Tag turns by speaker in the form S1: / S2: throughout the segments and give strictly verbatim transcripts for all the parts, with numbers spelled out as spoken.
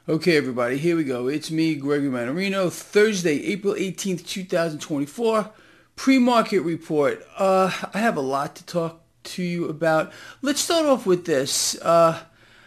S1: Okay, everybody, here we go. It's me, Gregory Mannarino. Thursday, April eighteenth, two thousand twenty-four. Pre-market report. Uh, I have a lot to talk to you about. Let's start off with this. Uh,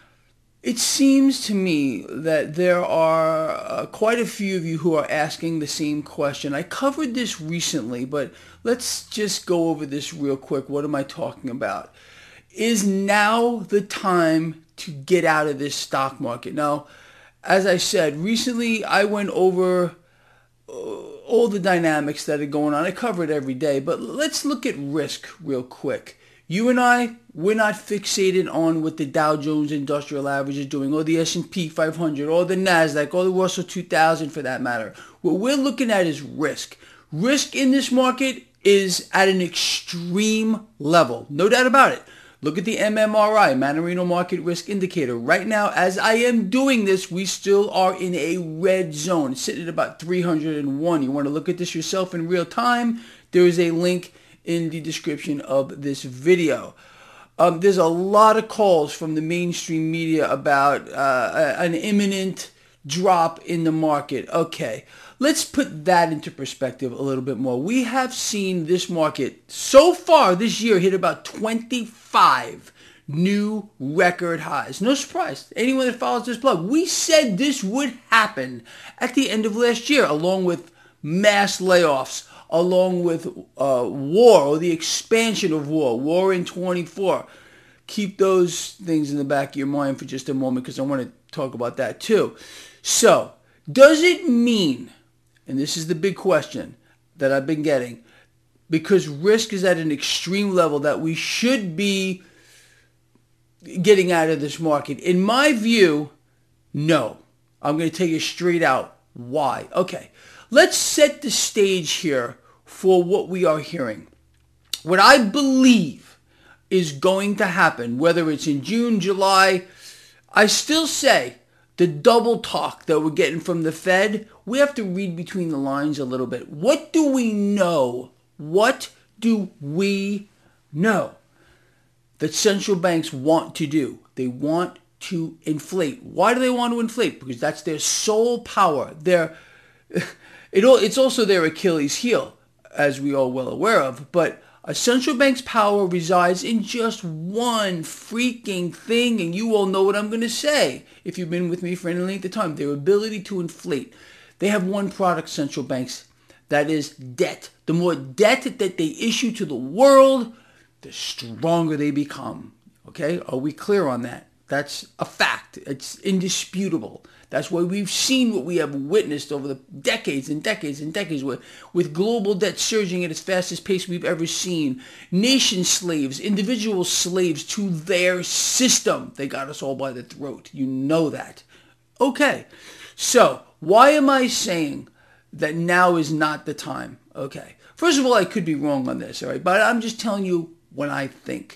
S1: it seems to me that there are uh, quite a few of you who are asking the same question. I covered this recently, but let's just go over this real quick. What am I talking about? Is now the time to get out of this stock market? Now, as I said, recently I went over uh, all the dynamics that are going on. I cover it every day, but let's look at risk real quick. You and I, we're not fixated on what the Dow Jones Industrial Average is doing, or the S and P five hundred, or the NASDAQ, or the Russell two thousand for that matter. What we're looking at is risk. Risk in this market is at an extreme level, no doubt about it. Look at the M M R I, Mannarino Market Risk Indicator. Right now, as I am doing this, we still are in a red zone. It's sitting at about three hundred one. You want to look at this yourself in real time? There is a link in the description of this video. Um, there's a lot of calls from the mainstream media about uh, an imminent drop in the market. Okay, let's put that into perspective a little bit more. We have seen this market so far this year hit about twenty-five new record highs. No surprise. Anyone that follows this blog, we said this would happen at the end of last year, along with mass layoffs, along with uh, war, or the expansion of war, war in twenty-four. Keep those things in the back of your mind for just a moment, because I want to talk about that too. So, does it mean, and this is the big question that I've been getting, because risk is at an extreme level, that we should be getting out of this market? In my view, no. I'm going to take it straight out. Why? Okay, let's set the stage here for what we are hearing. What I believe is going to happen, whether it's in June, July, I still say the double talk that we're getting from the Fed, we have to read between the lines a little bit. What do we know? What do we know that central banks want to do? They want to inflate. Why do they want to inflate? Because that's their sole power. Their, it, it's also their Achilles heel, as we are well aware of. But a central bank's power resides in just one freaking thing, and you all know what I'm going to say if you've been with me for any length of time. Their ability to inflate. They have one product, central banks, that is debt. The more debt that they issue to the world, the stronger they become. Okay? Are we clear on that? That's a fact. It's indisputable. That's why we've seen what we have witnessed over the decades and decades and decades with, with global debt surging at its fastest pace we've ever seen. Nation slaves, individual slaves to their system. They got us all by the throat. You know that. Okay, so why am I saying that now is not the time? Okay, first of all, I could be wrong on this, all right? But I'm just telling you what I think.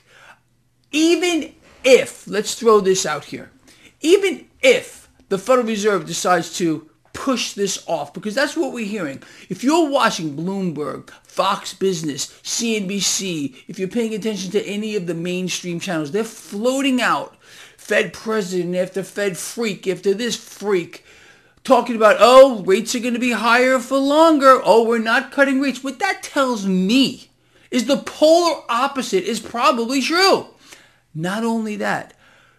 S1: Even if, let's throw this out here, even if the Federal Reserve decides to push this off, because that's what we're hearing. If you're watching Bloomberg, Fox Business, C N B C, if you're paying attention to any of the mainstream channels, they're floating out Fed president after Fed freak after this freak, talking about, oh, rates are going to be higher for longer. Oh, we're not cutting rates. What that tells me is the polar opposite is probably true. Not only that,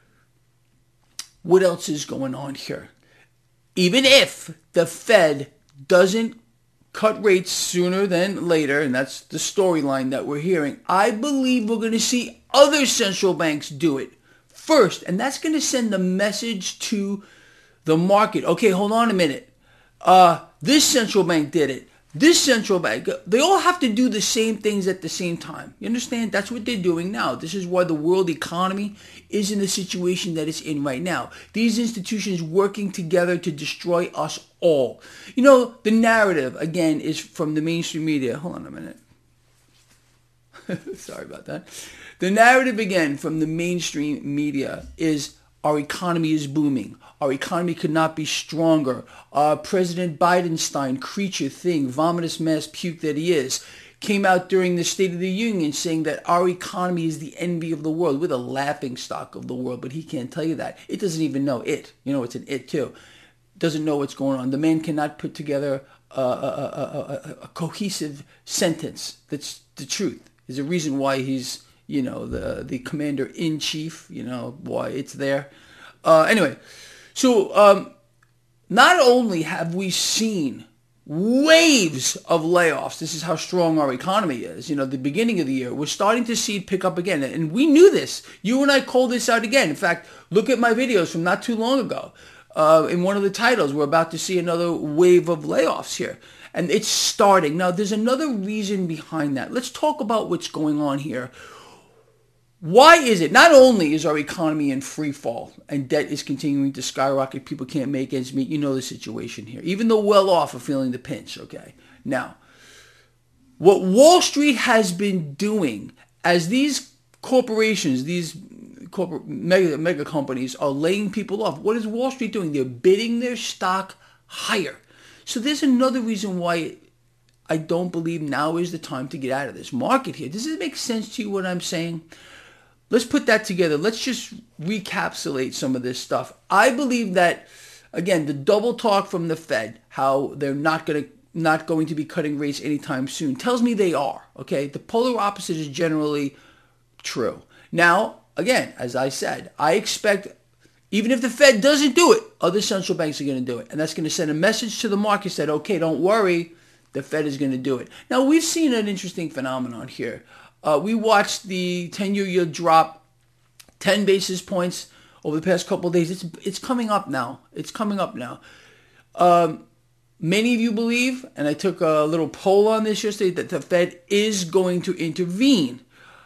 S1: what else is going on here? Even if the Fed doesn't cut rates sooner than later, and that's the storyline that we're hearing, I believe we're going to see other central banks do it first. And that's going to send a message to the market. Okay, hold on a minute. Uh, this central bank did it. This central bank, they all have to do the same things at the same time. You understand? That's what they're doing now. This is why the world economy is in the situation that it's in right now. These institutions working together to destroy us all. You know, the narrative, again, is from the mainstream media. Hold on a minute. Sorry about that. The narrative, again, from the mainstream media is our economy is booming. Our economy could not be stronger. Uh, President Bidenstein, creature thing, vomitous mass puke that he is, came out during the State of the Union saying that our economy is the envy of the world. We're the laughing stock of the world, but he can't tell you that. It doesn't even know it. You know, it's an it too. doesn't know what's going on. The man cannot put together a, a, a, a, a cohesive sentence that's the truth. There's a reason why he's, you know, the the commander-in-chief, you know, why it's there. Uh, anyway, so um, not only have we seen waves of layoffs, this is how strong our economy is. You know, the beginning of the year, we're starting to see it pick up again. And we knew this. You and I called this out again. In fact, look at my videos from not too long ago. Uh, in one of the titles, we're about to see another wave of layoffs here. And it's starting. Now, there's another reason behind that. Let's talk about what's going on here. Why is it, not only is our economy in free fall and debt is continuing to skyrocket, people can't make ends meet, you know the situation here. Even the well-off are feeling the pinch, okay? Now, what Wall Street has been doing as these corporations, these corporate mega, mega companies are laying people off, what is Wall Street doing? They're bidding their stock higher. So there's another reason why I don't believe now is the time to get out of this market here. Does it make sense to you what I'm saying? Let's put that together. Let's just recapsulate some of this stuff. I believe that, again, the double talk from the Fed, how they're not going to not going to be cutting rates anytime soon, tells me they are. Okay, the polar opposite is generally true. Now, again, as I said, I expect even if the Fed doesn't do it, other central banks are going to do it, and that's going to send a message to the market that okay, don't worry, the Fed is going to do it. Now, we've seen an interesting phenomenon here. Uh, we watched the ten-year yield drop ten basis points over the past couple of days. It's it's coming up now. It's coming up now. Um, many of you believe, and I took a little poll on this yesterday, that the Fed is going to intervene.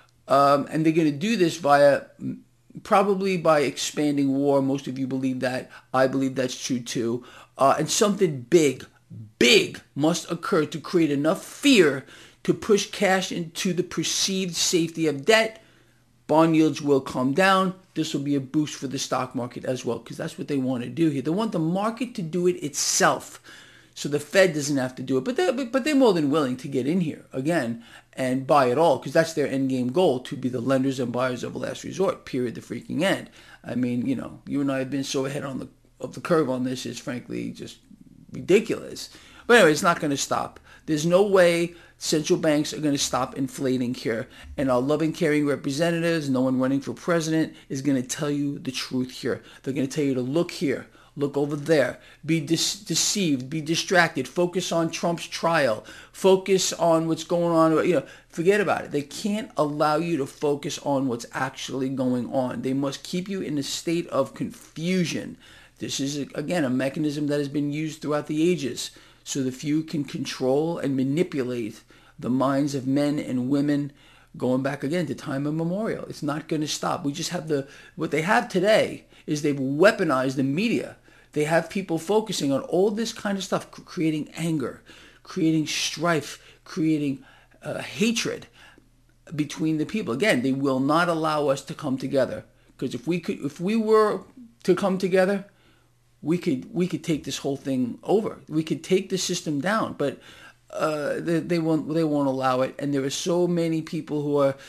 S1: Um, and they're going to do this via, probably by expanding war. Most of you believe that. I believe that's true too. Uh, and something big, big must occur to create enough fear to push cash into the perceived safety of debt. Bond yields will come down. This will be a boost for the stock market as well, because that's what they want to do here. They want the market to do it itself, so the Fed doesn't have to do it. But they're, but they're more than willing to get in here, again, and buy it all, because that's their end game goal, to be the lenders and buyers of last resort, period, the freaking end. I mean, you know, you and I have been so ahead on the of the curve on this, it's frankly just ridiculous. But anyway, it's not going to stop. There's no way central banks are going to stop inflating here. And our loving, caring representatives, no one running for president, is going to tell you the truth here. They're going to tell you to look here, look over there, be dis- deceived, be distracted, focus on Trump's trial, focus on what's going on. You know, forget about it. They can't allow you to focus on what's actually going on. They must keep you in a state of confusion. This is, again, a mechanism that has been used throughout the ages, so the few can control and manipulate the minds of men and women, going back again to time immemorial. It's not going to stop. We just have the, what they have today is they've weaponized the media. They have people focusing on all this kind of stuff, creating anger, creating strife, creating uh, hatred between the people. Again, they will not allow us to come together, because if we could, if we were to come together, we could we could take this whole thing over. We could take the system down, but uh, they, they won't they won't allow it. And there are so many people who are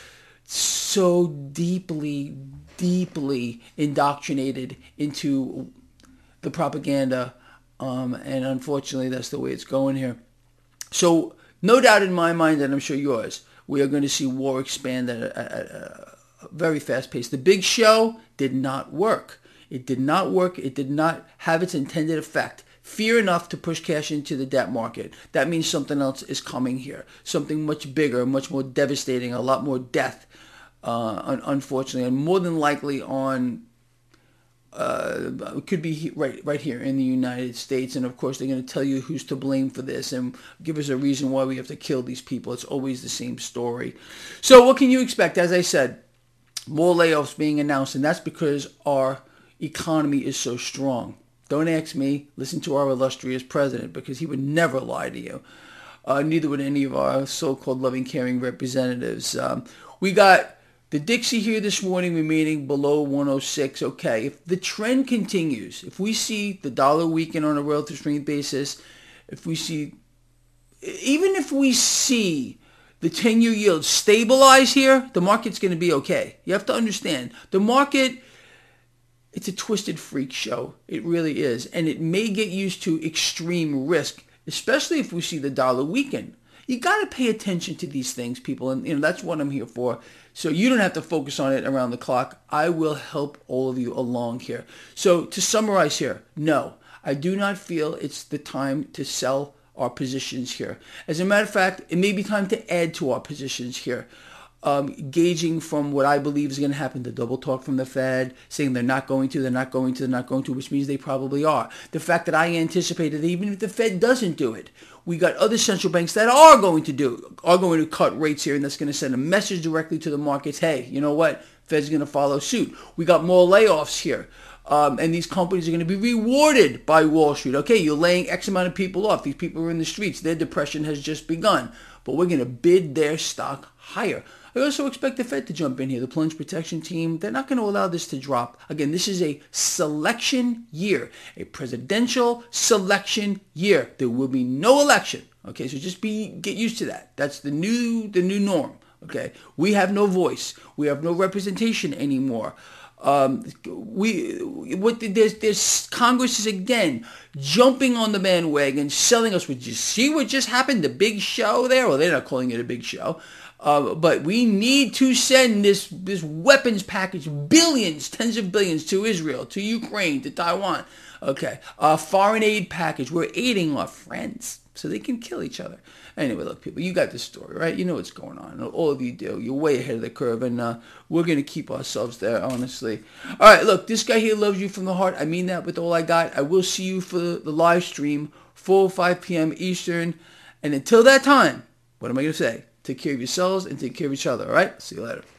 S1: so deeply, deeply indoctrinated into the propaganda, um, and unfortunately, that's the way it's going here. So, no doubt in my mind, and I'm sure yours, we are going to see war expand at a, at a very fast pace. The big show did not work. It did not work. It did not have its intended effect. Fear enough to push cash into the debt market. That means something else is coming here. Something much bigger, much more devastating, a lot more death, uh, unfortunately, and more than likely on, uh, it could be right, right here in the United States. And of course, they're going to tell you who's to blame for this and give us a reason why we have to kill these people. It's always the same story. So what can you expect? As I said, more layoffs being announced, and that's because our economy is so strong. Don't ask me. Listen to our illustrious president, because he would never lie to you. Uh, neither would any of our so-called loving, caring representatives. Um, we got the Dixie here this morning remaining below one oh six. Okay, if the trend continues, if we see the dollar weaken on a relative strength basis, if we see, even if we see the ten-year yield stabilize here, the market's going to be okay. You have to understand, the market it's a twisted freak show. It really is. And it may get used to extreme risk, especially if we see the dollar weaken. You got to pay attention to these things, people. And you know that's what I'm here for. So you don't have to focus on it around the clock. I will help all of you along here. So to summarize here, no, I do not feel it's the time to sell our positions here. As a matter of fact, it may be time to add to our positions here. Um, gauging from what I believe is going to happen, the double talk from the Fed, saying they're not going to, they're not going to, they're not going to, which means they probably are. The fact that I anticipated that even if the Fed doesn't do it, we got other central banks that are going to do, are going to cut rates here, and that's going to send a message directly to the markets. Hey, you know what? Fed's going to follow suit. We got more layoffs here. Um, and these companies are going to be rewarded by Wall Street. Okay, you're laying X amount of people off. These people are in the streets. Their depression has just begun. But we're going to bid their stock higher. I also expect the Fed to jump in here. The plunge protection team, they're not going to allow this to drop. Again, this is a selection year, a presidential selection year. There will be no election. Okay, so just be get used to that. That's the new the new norm. Okay, we have no voice. We have no representation anymore. Um, we what there's there's Congress is again jumping on the bandwagon, selling us. Would you see what just happened? The big show there. Well, they're not calling it a big show. Uh, but we need to send this this weapons package, billions, tens of billions, to Israel, to Ukraine, to Taiwan. Okay, a foreign aid package. We're aiding our friends so they can kill each other. Anyway, look, people, you got this story, right? You know what's going on. All of you do. You're way ahead of the curve, and uh, we're going to keep ourselves there, honestly. All right, look, this guy here loves you from the heart. I mean that with all I got. I will see you for the live stream, four or five p.m. Eastern. And until that time, what am I going to say? Take care of yourselves and take care of each other, all right? See you later.